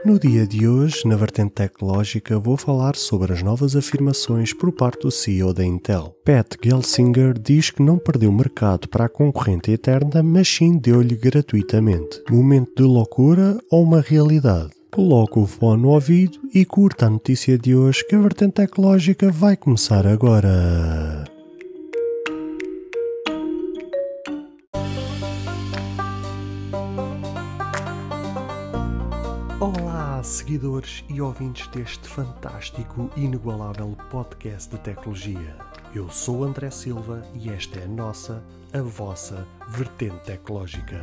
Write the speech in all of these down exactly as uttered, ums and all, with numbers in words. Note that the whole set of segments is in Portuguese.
No dia de hoje, na vertente tecnológica, vou falar sobre as novas afirmações por parte do C E O da Intel. Pat Gelsinger diz que não perdeu mercado para a concorrente eterna, mas sim deu-lhe gratuitamente. Momento de loucura ou uma realidade? Coloca o fone no ouvido e curta a notícia de hoje, que a vertente tecnológica vai começar agora. Olá, seguidores e ouvintes deste fantástico e inigualável podcast de tecnologia. Eu sou André Silva e esta é a nossa, a vossa vertente tecnológica.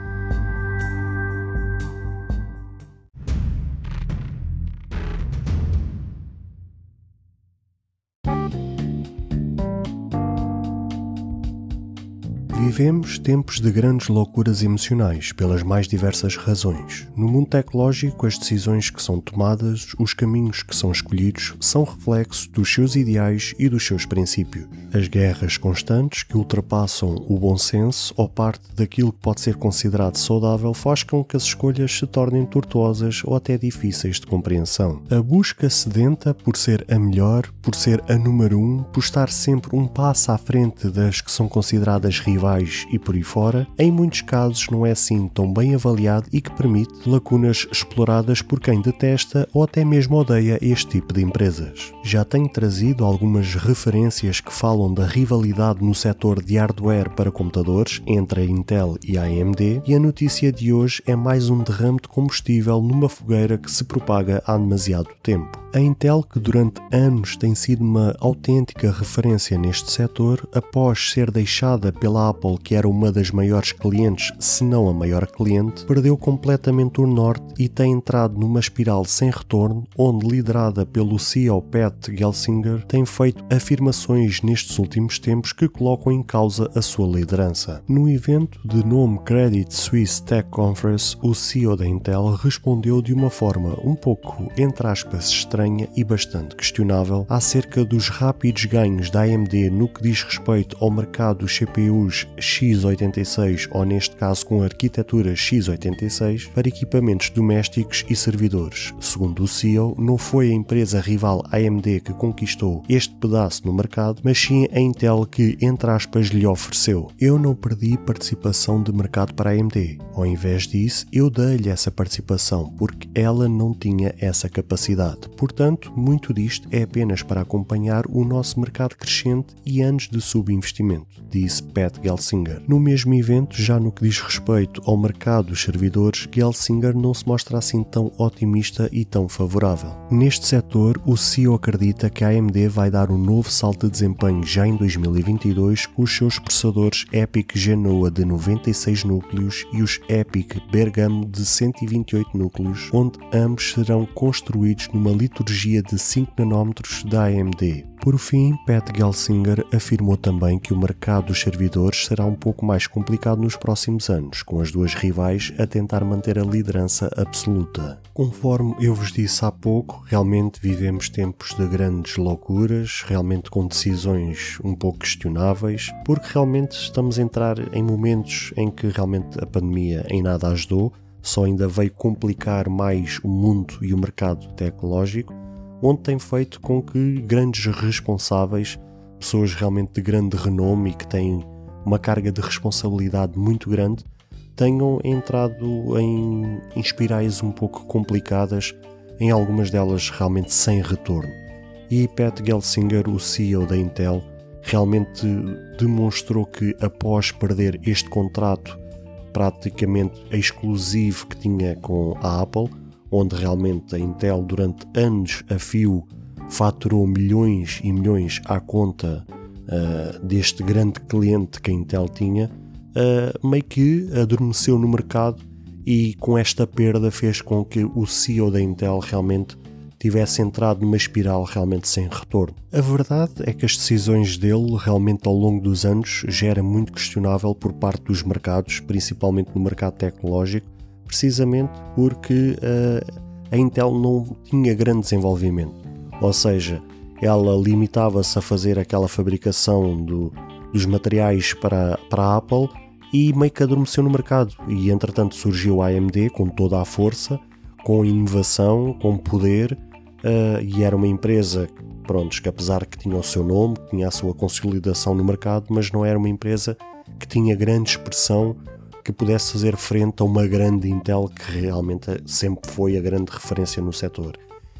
Vivemos tempos de grandes loucuras emocionais pelas mais diversas razões. No mundo tecnológico, as decisões que são tomadas, os caminhos que são escolhidos, são reflexo dos seus ideais e dos seus princípios. As guerras constantes que ultrapassam o bom senso ou parte daquilo que pode ser considerado saudável faz com que as escolhas se tornem tortuosas ou até difíceis de compreensão. A busca sedenta por ser a melhor, por ser a número um, por estar sempre um passo à frente das que são consideradas rivais e por aí fora, em muitos casos não é assim tão bem avaliado e que permite lacunas exploradas por quem detesta ou até mesmo odeia este tipo de empresas. Já tenho trazido algumas referências que falam da rivalidade no setor de hardware para computadores entre a Intel e a A M D, e a notícia de hoje é mais um derrame de combustível numa fogueira que se propaga há demasiado tempo. A Intel, que durante anos tem sido uma autêntica referência neste setor, após ser deixada pela Apple, que era uma das maiores clientes, se não a maior cliente, perdeu completamente o norte e tem entrado numa espiral sem retorno, onde, liderada pelo C E O Pat Gelsinger, tem feito afirmações nestes últimos tempos que colocam em causa a sua liderança. No evento de nome Credit Suisse Tech Conference, o C E O da Intel respondeu de uma forma um pouco, entre aspas, estranha e bastante questionável acerca dos rápidos ganhos da A M D no que diz respeito ao mercado dos C P Us x oitenta e seis, ou neste caso com a arquitetura x oitenta e seis, para equipamentos domésticos e servidores. Segundo o C E O, não foi a empresa rival A M D que conquistou este pedaço no mercado, mas sim a Intel que, entre aspas, lhe ofereceu. Eu não perdi participação de mercado para a A M D. Ao invés disso, eu dei-lhe essa participação, porque ela não tinha essa capacidade. Portanto, muito disto é apenas para acompanhar o nosso mercado crescente e anos de subinvestimento, disse Pat Gelsinger. No mesmo evento, já no que diz respeito ao mercado dos servidores, Gelsinger não se mostra assim tão otimista e tão favorável. Neste setor, o C E O acredita que a A M D vai dar um novo salto de desempenho já em dois mil e vinte e dois com os seus processadores EPYC Genoa de noventa e seis núcleos e os EPYC Bergamo de cento e vinte e oito núcleos, onde ambos serão construídos numa liturgia de cinco nanómetros da A M D. Por fim, Pat Gelsinger afirmou também que o mercado dos servidores será um pouco mais complicado nos próximos anos, com as duas rivais a tentar manter a liderança absoluta. Conforme eu vos disse há pouco, realmente vivemos tempos de grandes loucuras, realmente com decisões um pouco questionáveis, porque realmente estamos a entrar em momentos em que realmente a pandemia em nada ajudou, só ainda veio complicar mais o mundo e o mercado tecnológico, onde tem feito com que grandes responsáveis, pessoas realmente de grande renome e que têm uma carga de responsabilidade muito grande, tenham entrado em, em espirais um pouco complicadas, em algumas delas realmente sem retorno. E Pat Gelsinger, o C E O da Intel, realmente demonstrou que após perder este contrato praticamente exclusivo que tinha com a Apple, onde realmente a Intel durante anos a fio faturou milhões e milhões à conta uh, deste grande cliente que a Intel tinha, uh, meio que adormeceu no mercado e com esta perda fez com que o C E O da Intel realmente tivesse entrado numa espiral realmente sem retorno. A verdade é que as decisões dele realmente ao longo dos anos já era muito questionável por parte dos mercados, principalmente no mercado tecnológico, precisamente porque uh, a Intel não tinha grande desenvolvimento, ou seja, ela limitava-se a fazer aquela fabricação do, dos materiais para, para a Apple e meio que adormeceu no mercado, e entretanto surgiu a AMD com toda a força, com inovação, com poder, uh, e era uma empresa pronto, que apesar que tinha o seu nome, tinha a sua consolidação no mercado, mas não era uma empresa que tinha grande expressão, que pudesse fazer frente a uma grande Intel, que realmente sempre foi a grande referência no setor.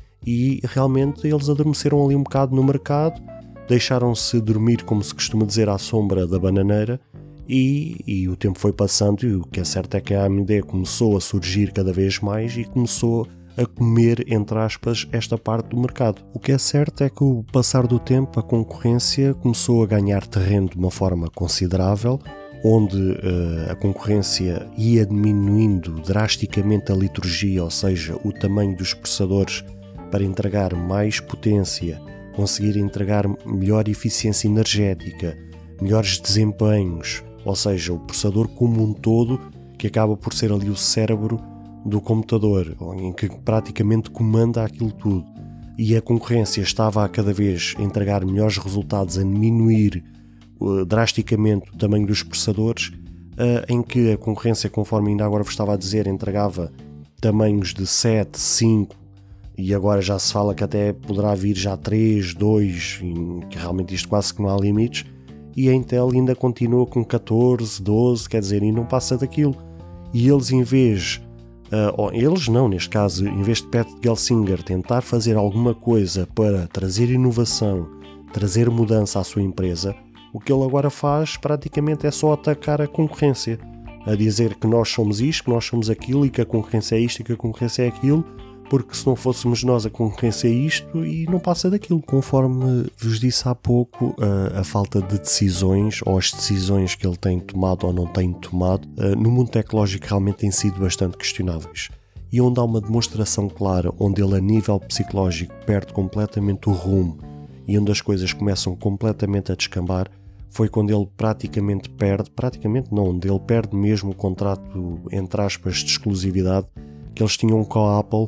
E realmente eles adormeceram ali um bocado no mercado, deixaram-se dormir, como se costuma dizer, à sombra da bananeira, e, e o tempo foi passando, e o que é certo é que a A M D começou a surgir cada vez mais e começou a comer, entre aspas, esta parte do mercado. O que é certo é que, com o passar do tempo, a concorrência começou a ganhar terreno de uma forma considerável, onde uh, a concorrência ia diminuindo drasticamente a liturgia, ou seja, o tamanho dos processadores para entregar mais potência, conseguir entregar melhor eficiência energética, melhores desempenhos, ou seja, o processador como um todo, que acaba por ser ali o cérebro do computador, em que praticamente comanda aquilo tudo. E a concorrência estava a cada vez entregar melhores resultados, a diminuir uh, drasticamente o tamanho dos processadores, uh, em que a concorrência, conforme ainda agora vos estava a dizer, entregava tamanhos de sete, cinco, e agora já se fala que até poderá vir já três, dois, e que realmente isto quase que não há limites, e a Intel ainda continua com catorze, doze, quer dizer, e não passa daquilo. E eles, em vez Uh, eles não, neste caso, em vez de Pat Gelsinger tentar fazer alguma coisa para trazer inovação, trazer mudança à sua empresa, o que ele agora faz praticamente é só atacar a concorrência, a dizer que nós somos isto, que nós somos aquilo, e que a concorrência é isto e que a concorrência é aquilo, porque se não fôssemos nós, a concorrência é isto, e não passa daquilo. Conforme vos disse há pouco, a, a falta de decisões, ou as decisões que ele tem tomado ou não tem tomado, no mundo tecnológico realmente têm sido bastante questionáveis. E onde há uma demonstração clara, onde ele a nível psicológico perde completamente o rumo, e onde as coisas começam completamente a descambar, foi quando ele praticamente perde, praticamente não, onde ele perde mesmo o contrato, entre aspas, de exclusividade, que eles tinham com a Apple,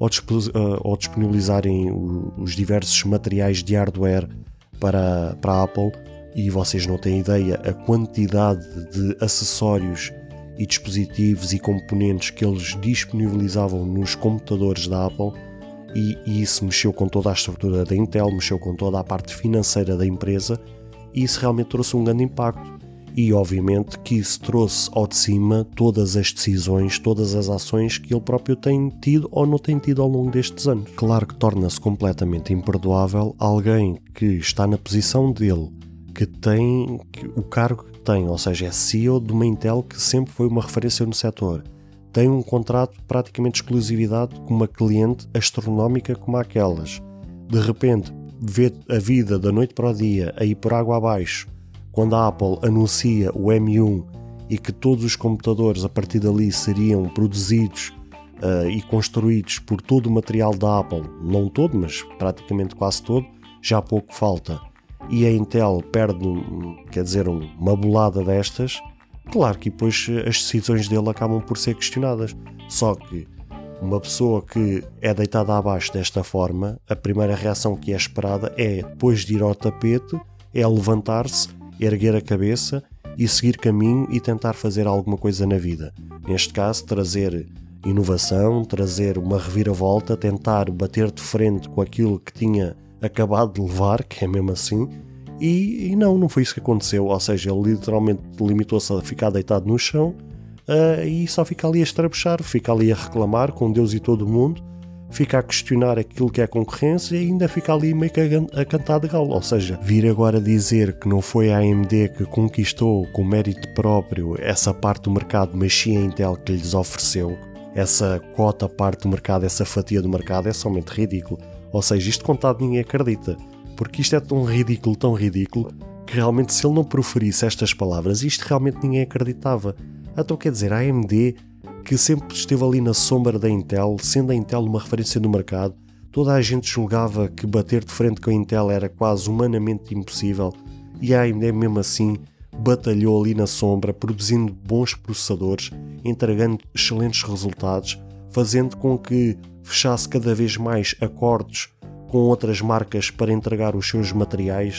ou disponibilizarem os diversos materiais de hardware para, para a Apple, e vocês não têm ideia a quantidade de acessórios e dispositivos e componentes que eles disponibilizavam nos computadores da Apple, e, e isso mexeu com toda a estrutura da Intel, mexeu com toda a parte financeira da empresa, e isso realmente trouxe um grande impacto. E obviamente que isso trouxe ao de cima todas as decisões, todas as ações que ele próprio tem tido ou não tem tido ao longo destes anos. Claro que torna-se completamente imperdoável alguém que está na posição dele, que tem que, o cargo que tem, ou seja, é C E O de uma Intel que sempre foi uma referência no setor, tem um contrato praticamente de exclusividade com uma cliente astronómica como aquelas. De repente, vê a vida da noite para o dia a ir por água abaixo, quando a Apple anuncia o M um e que todos os computadores a partir dali seriam produzidos uh, e construídos por todo o material da Apple, não todo, mas praticamente quase todo, já pouco falta, e a Intel perde, quer dizer, uma bolada destas, claro que depois as decisões dele acabam por ser questionadas. Só que uma pessoa que é deitada abaixo desta forma, a primeira reação que é esperada é, depois de ir ao tapete, é levantar-se, erguer a cabeça e seguir caminho e tentar fazer alguma coisa na vida. Neste caso, trazer inovação, trazer uma reviravolta, tentar bater de frente com aquilo que tinha acabado de levar, que é mesmo assim, e, e não, não foi isso que aconteceu. Ou seja, ele literalmente limitou-se a ficar deitado no chão uh, e só fica ali a estrabuchar, fica ali a reclamar com Deus e todo o mundo, fica a questionar aquilo que é concorrência e ainda fica ali meio que a, a cantar de galo. Ou seja, vir agora dizer que não foi a AMD que conquistou com mérito próprio essa parte do mercado, mas sim a Intel que lhes ofereceu essa quota parte do mercado, essa fatia do mercado, é somente ridículo. Ou seja, isto contado ninguém acredita, porque isto é tão ridículo, tão ridículo, que realmente se ele não proferisse estas palavras, isto realmente ninguém acreditava. Então quer dizer, a AMD, que sempre esteve ali na sombra da Intel, sendo a Intel uma referência no mercado, toda a gente julgava que bater de frente com a Intel era quase humanamente impossível, e a AMD mesmo assim batalhou ali na sombra, produzindo bons processadores, entregando excelentes resultados, fazendo com que fechasse cada vez mais acordos com outras marcas para entregar os seus materiais,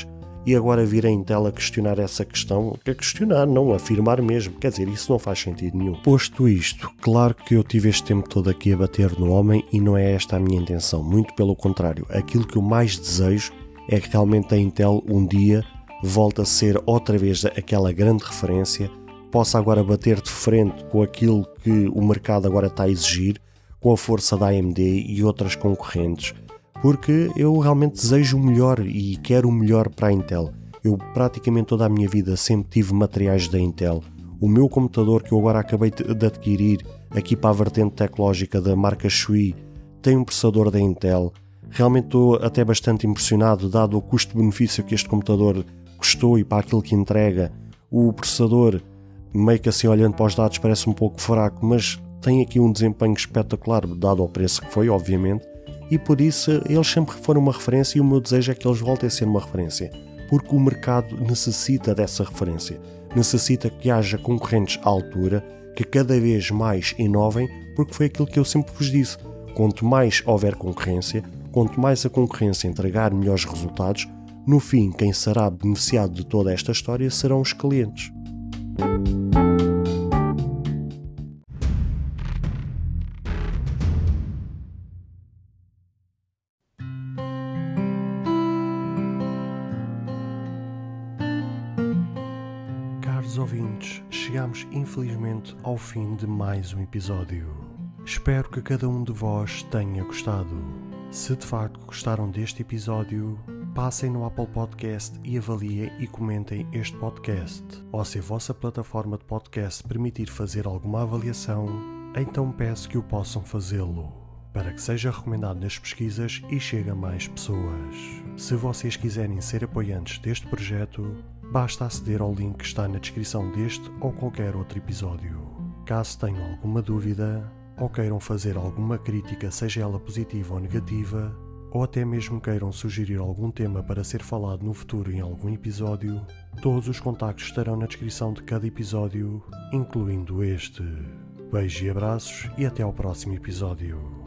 e agora vir a Intel a questionar essa questão, a questionar, não a afirmar mesmo, quer dizer, isso não faz sentido nenhum. Posto isto, claro que eu tive este tempo todo aqui a bater no homem e não é esta a minha intenção, muito pelo contrário, aquilo que eu mais desejo é que realmente a Intel um dia volte a ser outra vez aquela grande referência, possa agora bater de frente com aquilo que o mercado agora está a exigir, com a força da A M D e outras concorrentes, porque eu realmente desejo o melhor e quero o melhor para a Intel. Eu praticamente toda a minha vida sempre tive materiais da Intel. O meu computador que eu agora acabei de adquirir aqui para a vertente tecnológica da marca Shui tem um processador da Intel. Realmente estou até bastante impressionado, dado o custo-benefício que este computador custou e para aquilo que entrega. O processador, meio que assim olhando para os dados, parece um pouco fraco, mas tem aqui um desempenho espetacular, dado ao preço que foi, obviamente, e por isso eles sempre foram uma referência e o meu desejo é que eles voltem a ser uma referência, porque o mercado necessita dessa referência, necessita que haja concorrentes à altura, que cada vez mais inovem, porque foi aquilo que eu sempre vos disse, quanto mais houver concorrência, quanto mais a concorrência entregar melhores resultados, no fim quem será beneficiado de toda esta história serão os clientes. Caros ouvintes, chegamos infelizmente ao fim de mais um episódio. Espero que cada um de vós tenha gostado. Se de facto gostaram deste episódio, passem no Apple Podcast e avaliem e comentem este podcast. Ou se a vossa plataforma de podcast permitir fazer alguma avaliação, então peço que o possam fazê-lo, para que seja recomendado nas pesquisas e chegue a mais pessoas. Se vocês quiserem ser apoiantes deste projeto, basta aceder ao link que está na descrição deste ou qualquer outro episódio. Caso tenham alguma dúvida, ou queiram fazer alguma crítica, seja ela positiva ou negativa, ou até mesmo queiram sugerir algum tema para ser falado no futuro em algum episódio, todos os contactos estarão na descrição de cada episódio, incluindo este. Beijos e abraços e até ao próximo episódio.